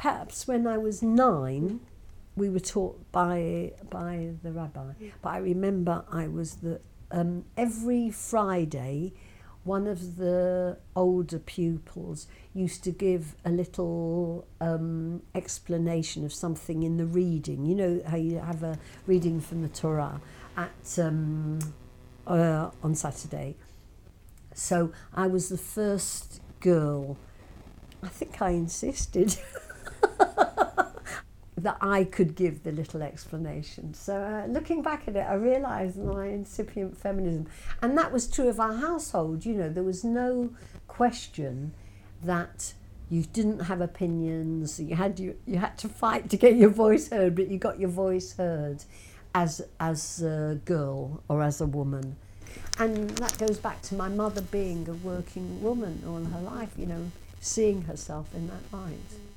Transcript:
perhaps when I was 9, we were taught by the rabbi. But I remember every Friday, one of the older pupils used to give a little explanation of something in the reading. You know how you have a reading from the Torah on Saturday. So I was the first girl. I think I insisted that I could give the little explanation. So looking back at it, I realised my incipient feminism. And that was true of our household. You know, there was no question that you didn't have opinions. You had to fight to get your voice heard, but you got your voice heard as a girl or as a woman. And that goes back to my mother being a working woman all her life, you know, seeing herself in that light.